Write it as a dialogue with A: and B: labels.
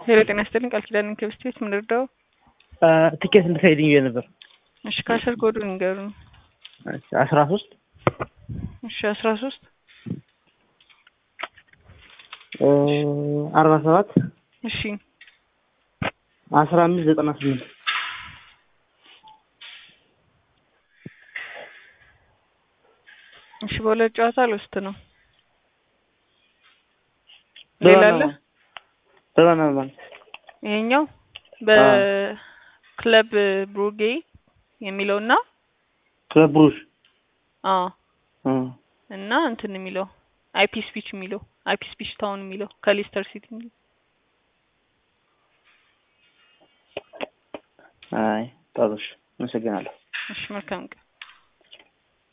A: ሄሎ ጤና ይስጥልኝ ቃል ኪዳን ከብስቴት ምን ልርዳው?
B: ትኬት እንድትሄድኝ ነበር።
A: እሺ ካሸር ኮዱን ንገሩኝ።
B: እሺ 13
A: እሺ 13
B: 47
A: እሺ
B: 1598
A: እሺ በሁለት ጨዋታ ልውስጥ ነው። ሌላ አለ?
B: ተባናል
A: ይሄኛው በክለብ ብሩጌ የሚለውና
B: ክለብ ብሩሽ
A: እና እንትን የሚለው አይፒ ስፒች የሚለው አይፒ ስፒች ታውን የሚለው ከሌስተር ሲቲ የሚለው
B: አይ ታውሽ መሰግናለሁ።
A: እሺ መልካም